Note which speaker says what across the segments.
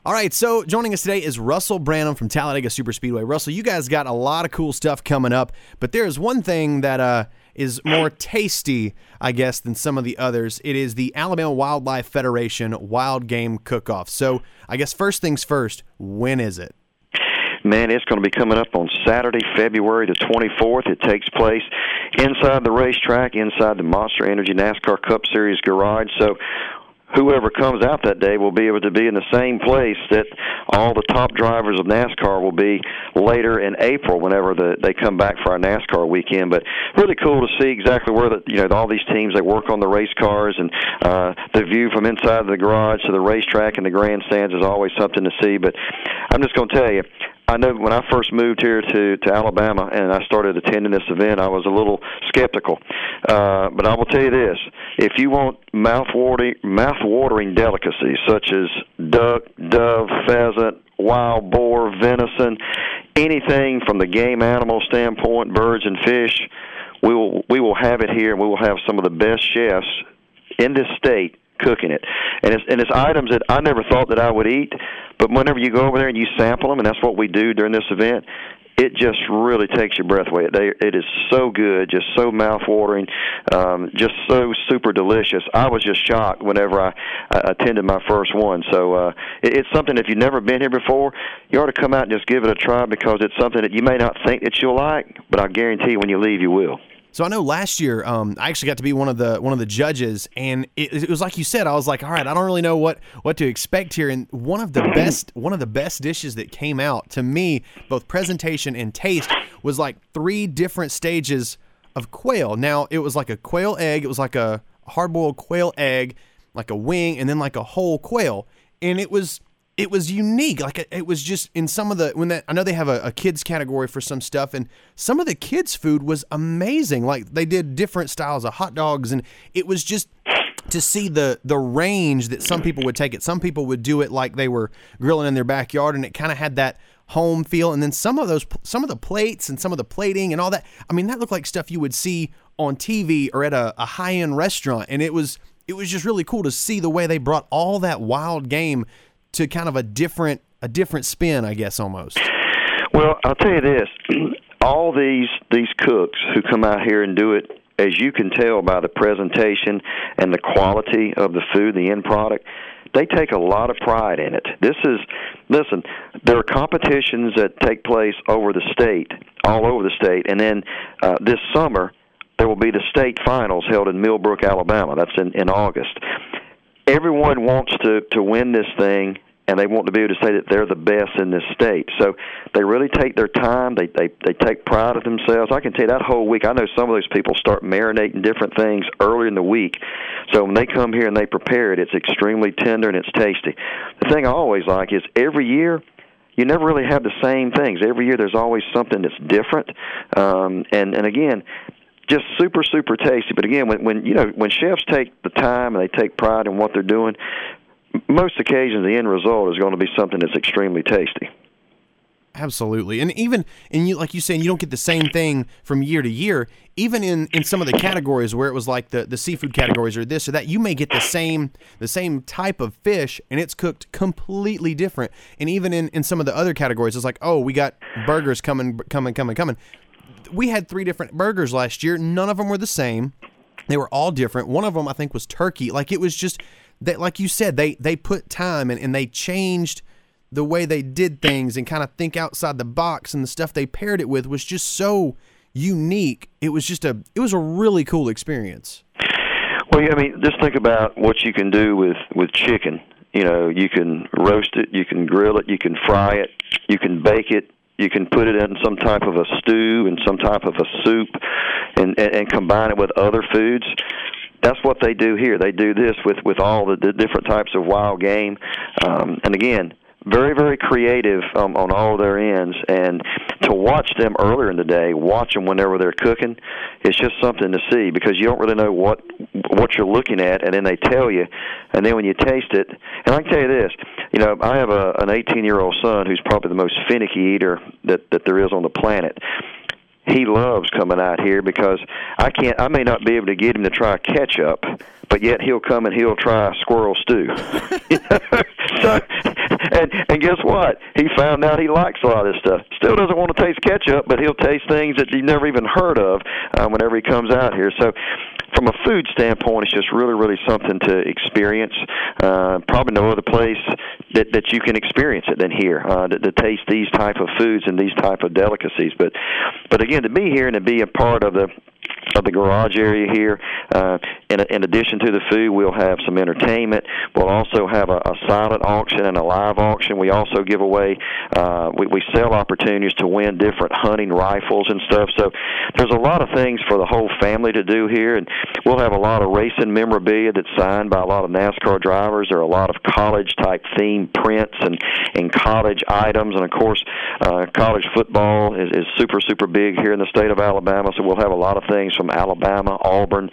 Speaker 1: All right, so joining us today is Russell Branham from Talladega Superspeedway. Russell, you guys got a lot of cool stuff coming up, but there is one thing that is more tasty, I guess, than some of the others. It is the Alabama Wildlife Federation Wild Game Cook-Off. So I guess first things first, when is it?
Speaker 2: Man, it's going to be coming up on Saturday, February the 24th. It takes place inside the racetrack, inside the Monster Energy NASCAR Cup Series garage. So whoever comes out that day will be able to be in the same place that all the top drivers of NASCAR will be later in April whenever they come back for our NASCAR weekend. But really cool to see exactly where all these teams, they work on the race cars, and the view from inside the garage to the racetrack and the grandstands is always something to see. But I'm just going to tell you, I know when I first moved here to Alabama and I started attending this event, I was a little skeptical. But I will tell you this, if you want mouth-watering delicacies such as duck, dove, pheasant, wild boar, venison, anything from the game animal standpoint, birds and fish, we will have it here, and we will have some of the best chefs in this state cooking it. And it's items that I never thought that I would eat, but whenever you go over there and you sample them, and that's what we do during this event, it just really takes your breath away. It is so good, just so mouth-watering, just so super delicious. I was just shocked whenever I attended my first one. So it's something, if you've never been here before, you ought to come out and just give it a try, because it's something that you may not think that you'll like, but I guarantee you when you leave, you will.
Speaker 1: So I know last year I actually got to be one of the judges, and it was like you said. I was like, all right, I don't really know what to expect here. And one of the best dishes that came out to me, both presentation and taste, was like 3 different stages of quail. Now it was like a quail egg, it was like a hard-boiled quail egg, like a wing, and then like a whole quail, and it was unique. Like it was just in some of I know they have a kids category for some stuff, and some of the kids' food was amazing. Like they did different styles of hot dogs, and it was just to see the range that some people would take it. Some people would do it like they were grilling in their backyard, and it kind of had that home feel. And then some of the plates and some of the plating and all that, I mean, that looked like stuff you would see on TV or at a high-end restaurant. And it was just really cool to see the way they brought all that wild game to kind of a different spin, I guess, almost.
Speaker 2: Well, I'll tell you this. All these cooks who come out here and do it, as you can tell by the presentation and the quality of the food, the end product, they take a lot of pride in it. Listen, there are competitions that take place all over the state, and then this summer there will be the state finals held in Millbrook, Alabama. That's in August. Everyone wants to win this thing, and they want to be able to say that they're the best in this state. So they really take their time. They take pride of themselves. I can tell you that whole week, I know some of those people start marinating different things early in the week. So when they come here and they prepare it, it's extremely tender and it's tasty. The thing I always like is every year, you never really have the same things. Every year there's always something that's different. And again, just super, super tasty. But again, when chefs take the time and they take pride in what they're doing, most occasions the end result is going to be something that's extremely tasty.
Speaker 1: Absolutely. And even like you saying, you don't get the same thing from year to year. Even in some of the categories where it was like the seafood categories or this or that, you may get the same type of fish, and it's cooked completely different. And even in some of the other categories, it's like, oh, we got burgers coming. We had 3 different burgers last year. None of them were the same. They were all different. One of them, I think, was turkey. Like, it was just that, like you said, they put time and they changed the way they did things and kind of think outside the box, and the stuff they paired it with was just so unique. It was a really cool experience.
Speaker 2: Well, I mean, just think about what you can do with chicken. You know, you can roast it, you can grill it, you can fry it, you can bake it. You can put it in some type of a stew and some type of a soup and combine it with other foods. That's what they do here. They do this with all the different types of wild game. And again, very, very creative on all their ends. And to watch them earlier in the day, watch them whenever they're cooking, it's just something to see, because you don't really know what you're looking at, and then they tell you, and then when you taste it, and I can tell you this, you know, I have an 18-year-old son who's probably the most finicky eater that there is on the planet. He loves coming out here because I may not be able to get him to try ketchup, but yet he'll come and he'll try squirrel stew. So and guess what? He found out he likes a lot of this stuff. Still doesn't want to taste ketchup, but he'll taste things that you've never even heard of whenever he comes out here. So from a food standpoint, it's just really, really something to experience. Probably no other place that you can experience it than here, to taste these type of foods and these type of delicacies. But again, to be here and to be a part of the garage area here, in addition to the food, we'll have some entertainment. We'll also have a silent auction and a live auction. We also give away, we sell opportunities to win different hunting rifles and stuff. So there's a lot of things for the whole family to do here, and we'll have a lot of racing memorabilia that's signed by a lot of NASCAR drivers. There are a lot of college-type themed prints and college items, and of course, college football is super, super big here in the state of Alabama, so we'll have a lot of things from Alabama, Auburn,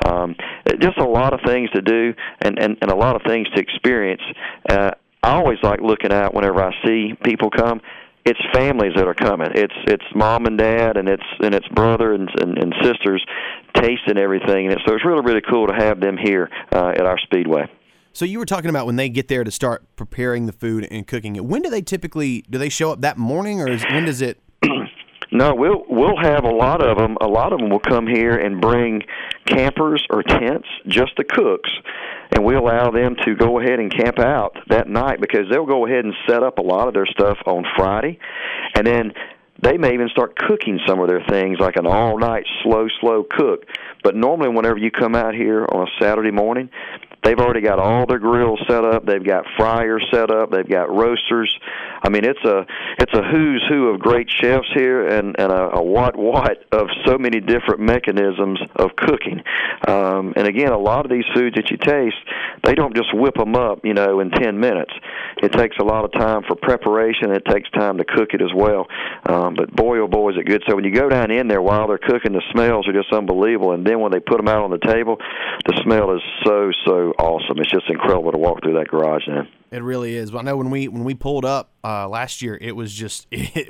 Speaker 2: just a lot of things to do and a lot of things to experience. I always like looking out whenever I see people come. It's families that are coming. It's mom and dad, and it's brother and sisters tasting everything, and so it's really, really cool to have them here at our Speedway.
Speaker 1: So you were talking about when they get there to start preparing the food and cooking it. When do they show up that morning, or when does it?
Speaker 2: No, we'll have a lot of them. A lot of them will come here and bring campers or tents, just the cooks, and we allow them to go ahead and camp out that night, because they'll go ahead and set up a lot of their stuff on Friday, and then they may even start cooking some of their things like an all-night slow cook. But normally whenever you come out here on a Saturday morning, they've already got all their grills set up. They've got fryers set up. They've got roasters. I mean, it's a who's who of great chefs here, and a what of so many different mechanisms of cooking. And again, a lot of these foods that you taste, they don't just whip them up, in 10 minutes. It takes a lot of time for preparation. It takes time to cook it as well. But boy, oh boy, is it good. So when you go down in there while they're cooking, the smells are just unbelievable. And then when they put them out on the table, the smell is so awesome. It's just incredible to walk through that garage now.
Speaker 1: It really is. Well, I know when we pulled up last year, it just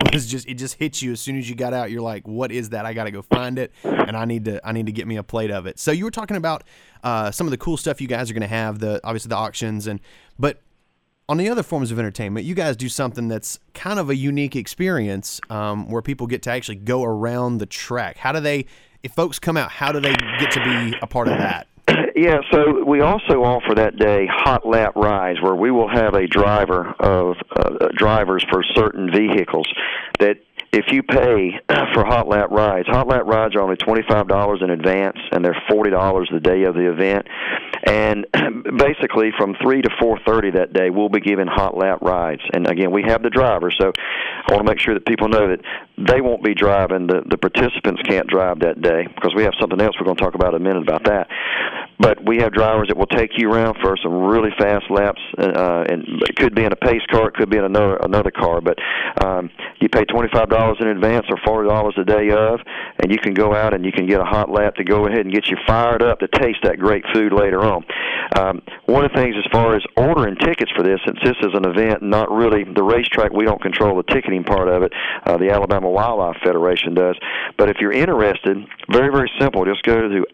Speaker 1: hits you as soon as you got out. You're like, what is that? I got to go find it, and I need to get me a plate of it. So you were talking about some of the cool stuff you guys are going to have, obviously the auctions, but on the other forms of entertainment, you guys do something that's kind of a unique experience where people get to actually go around the track. If folks come out, how do they get to be a part of that?
Speaker 2: Yeah, so we also offer that day hot lap rides, where we will have a driver of drivers for certain vehicles that if you pay for hot lap rides are only $25 in advance, and they're $40 the day of the event. And basically from 3 to 4:30 that day, we'll be giving hot lap rides. And again, we have the driver, so I want to make sure that people know that they won't be driving. The participants can't drive that day, because we have something else we're going to talk about in a minute about that. But we have drivers that will take you around for some really fast laps, and it could be in a pace car, it could be in another car. But you pay $25 in advance or $40 the day of, and you can go out and you can get a hot lap to go ahead and get you fired up to taste that great food later on. One of the things as far as ordering tickets for this, since this is an event, not really the racetrack, we don't control the ticketing part of it. The Alabama Wildlife Federation does. But if you're interested, very, very simple. Just go to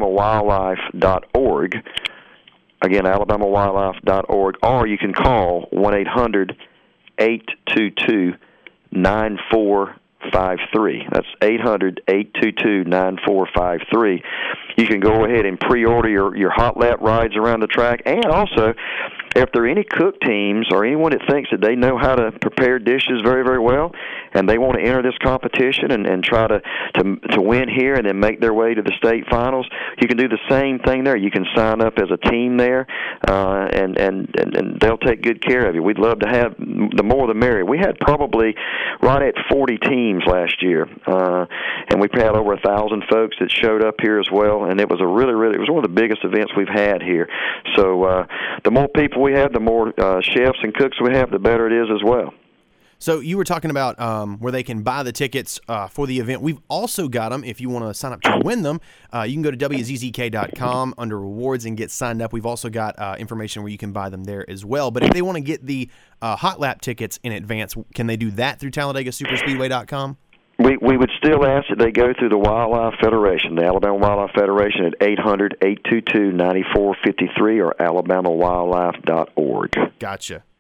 Speaker 2: alabamawildlife.org. Again, alabamawildlife.org, or you can call 1-800-822-9453. That's 800-822-9453. You can go ahead and pre-order your hot lap rides around the track, and also, if there are any cook teams or anyone that thinks that they know how to prepare dishes very, very well, and they want to enter this competition and try to win here and then make their way to the state finals, you can do the same thing there. You can sign up as a team there, and they'll take good care of you. We'd love to have the more the merrier. We had probably right at 40 teams last year, and we had over 1,000 folks that showed up here as well, and it was it was one of the biggest events we've had here. So the more people we have, the more chefs and cooks we have, the better it is as well.
Speaker 1: So you were talking about where they can buy the tickets for the event. We've also got them, if you want to sign up to win them, you can go to WZZK.com under rewards and get signed up. We've also got information where you can buy them there as well. But if they want to get the hot lap tickets in advance, can they do that through TalladegaSuperspeedway.com?
Speaker 2: We would still ask that they go through the Wildlife Federation, the Alabama Wildlife Federation, at 800-822-9453 or alabamawildlife.org.
Speaker 1: Gotcha.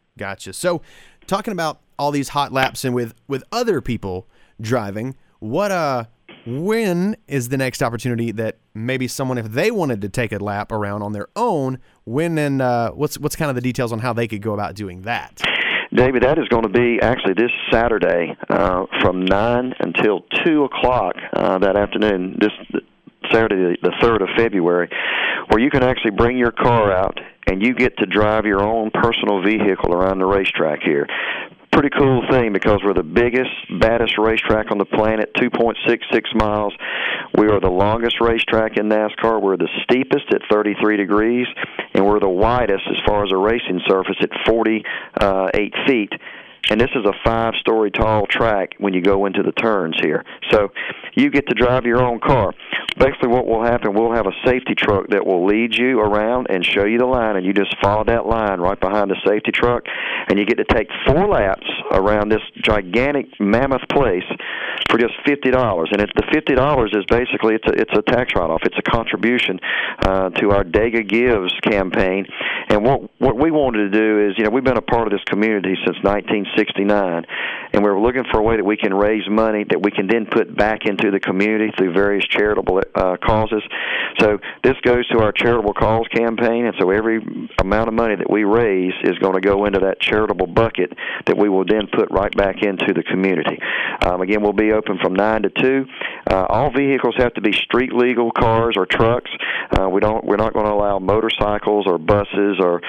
Speaker 1: Gotcha. So, talking about all these hot laps and with other people driving, when is the next opportunity that maybe someone, if they wanted to take a lap around on their own, when and what's kind of the details on how they could go about doing that?
Speaker 2: David, that is going to be actually this Saturday from 9 until 2 o'clock that afternoon, this Saturday, the 3rd of February, where you can actually bring your car out and you get to drive your own personal vehicle around the racetrack here. Pretty cool thing because we're the biggest, baddest racetrack on the planet, 2.66 miles. We are the longest racetrack in NASCAR. We're the steepest at 33 degrees, and we're the widest as far as a racing surface at 48 feet. And this is a 5-story tall track when you go into the turns here. So you get to drive your own car. Basically what will happen, we'll have a safety truck that will lead you around and show you the line, and you just follow that line right behind the safety truck, and you get to take 4 laps around this gigantic mammoth place for just $50. And the $50 is basically, it's a tax write-off. It's a contribution to our Dega Gives campaign. And what we wanted to do is, we've been a part of this community since 1969, and we're looking for a way that we can raise money that we can then put back into the community through various charitable causes. So this goes to our charitable cause campaign, and so every amount of money that we raise is going to go into that charitable bucket that we will then put right back into the community. Again, we'll be open from 9 to 2. All vehicles have to be street legal cars or trucks. We're not going to allow motorcycles or buses or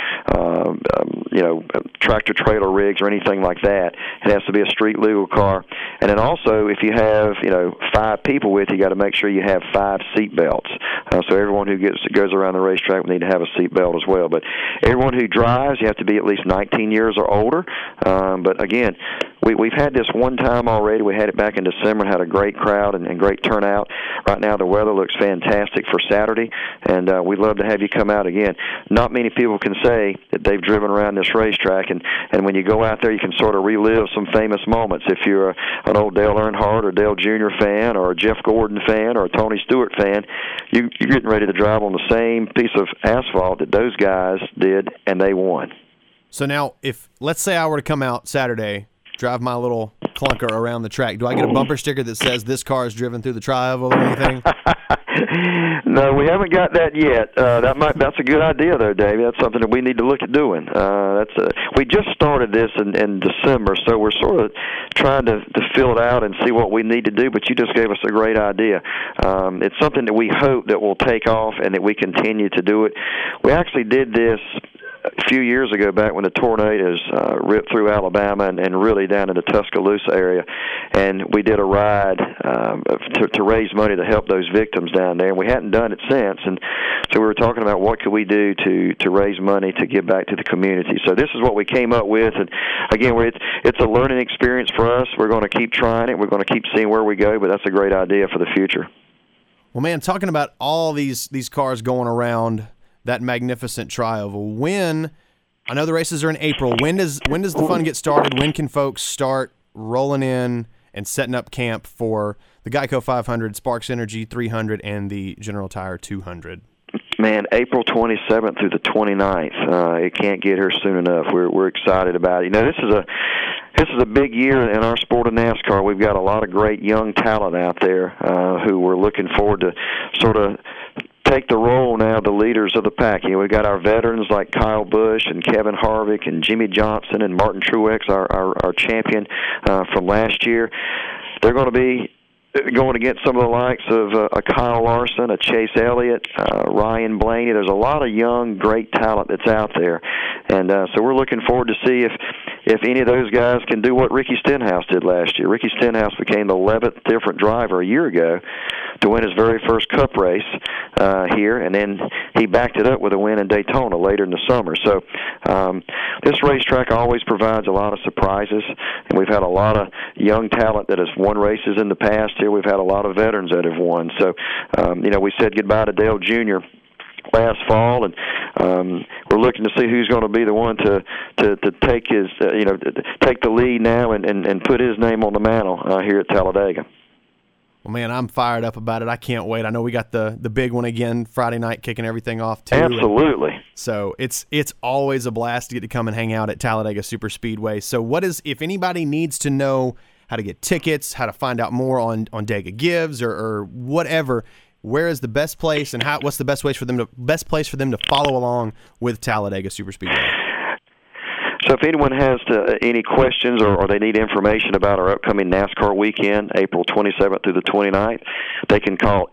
Speaker 2: tractor trailer rigs or anything like that. It has to be a street legal car. And then also, if you have 5 people with you, got to make sure you have 5 seat belts. So everyone who goes around the racetrack will need to have a seat belt as well. But everyone who drives, you have to be at least 19 years or older. But again, we've had this one time already. We had it back in December and had a great crowd and great turnout. Right now the weather looks fantastic for Saturday, and we'd love to have you come out again. Not many people can say that they've driven around this racetrack, and when you go out there, you can sort of relive some famous moments. If you're an old Dale Earnhardt or Dale Jr. fan or a Jeff Gordon fan or a Tony Stewart fan, you're getting ready to drive on the same piece of asphalt that those guys did, and they won.
Speaker 1: So now, if let's say I were to come out Saturday, drive my little clunker around the track, do I get a bumper sticker that says this car is driven through the Tri-Oval or anything?
Speaker 2: No, we haven't got that yet. That's a good idea, though, Dave. That's something that we need to look at doing. We just started this in December, so we're sort of trying to fill it out and see what we need to do, but you just gave us a great idea. It's something that we hope that will take off and that we continue to do it. We actually did this a few years ago, back when the tornadoes ripped through Alabama and really down in the Tuscaloosa area, and we did a ride to raise money to help those victims down there, and we hadn't done it since, and so we were talking about what could we do to raise money to give back to the community. So this is what we came up with, and again, it's a learning experience for us. We're going to keep trying it. We're going to keep seeing where we go, but that's a great idea for the future.
Speaker 1: Well, man, talking about all these cars going around that magnificent Tri-Oval, I know the races are in April, when does the fun get started? When can folks start rolling in and setting up camp for the Geico 500, Sparks Energy 300, and the General Tire 200?
Speaker 2: Man, April 27th through the 29th. It can't get here soon enough. We're excited about it. This is a big year in our sport of NASCAR. We've got a lot of great young talent out there who we're looking forward to sort of take the role now, the leaders of the pack. We've got our veterans like Kyle Busch and Kevin Harvick and Jimmy Johnson and Martin Truex, our champion from last year. They're going to be going against some of the likes of a Kyle Larson, a Chase Elliott, Ryan Blaney. There's a lot of young, great talent that's out there. And so we're looking forward to see if any of those guys can do what Ricky Stenhouse did last year. Ricky Stenhouse became the 11th different driver a year ago to win his very first Cup race here, and then he backed it up with a win in Daytona later in the summer. So this racetrack always provides a lot of surprises, and we've had a lot of young talent that has won races in the past here. We've had a lot of veterans that have won. So, we said goodbye to Dale Jr. last fall, and we're looking to see who's going to be the one to take his take the lead now and put his name on the mantle here at Talladega.
Speaker 1: Well, man, I'm fired up about it. I can't wait. I know we got the big one again Friday night, kicking everything off too.
Speaker 2: Absolutely.
Speaker 1: So it's always a blast to get to come and hang out at Talladega Superspeedway. So if anybody needs to know how to get tickets, how to find out more on Dega Gives or whatever, where is the best place and what's the best place for them to follow along with Talladega Superspeedway?
Speaker 2: So if anyone has any questions or they need information about our upcoming NASCAR weekend, April 27th through the 29th, they can call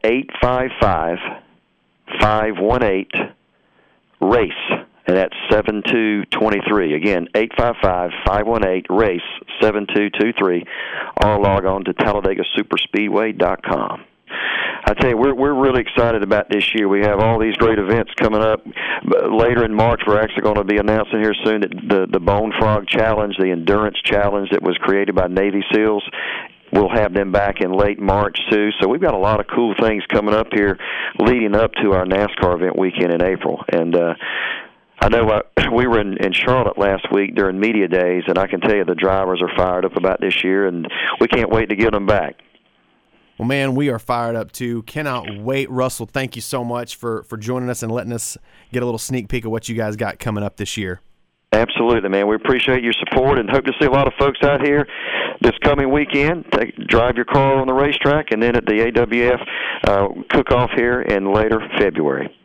Speaker 2: 855-518-RACE, and that's 7223. Again, 855-518-RACE, 7223, or log on to TalladagaSuperspeedway.com. I tell you, we're really excited about this year. We have all these great events coming up. Later in March, we're actually going to be announcing here soon that the Bone Frog Challenge, the Endurance Challenge that was created by Navy SEALs, we'll have them back in late March, too. So we've got a lot of cool things coming up here leading up to our NASCAR event weekend in April. And I know we were in Charlotte last week during media days, and I can tell you the drivers are fired up about this year, and we can't wait to get them back.
Speaker 1: Well, man, we are fired up, too. Cannot wait. Russell, thank you so much for joining us and letting us get a little sneak peek of what you guys got coming up this year.
Speaker 2: Absolutely, man. We appreciate your support and hope to see a lot of folks out here this coming weekend. Drive your car on the racetrack and then at the AWF cook-off here in later February.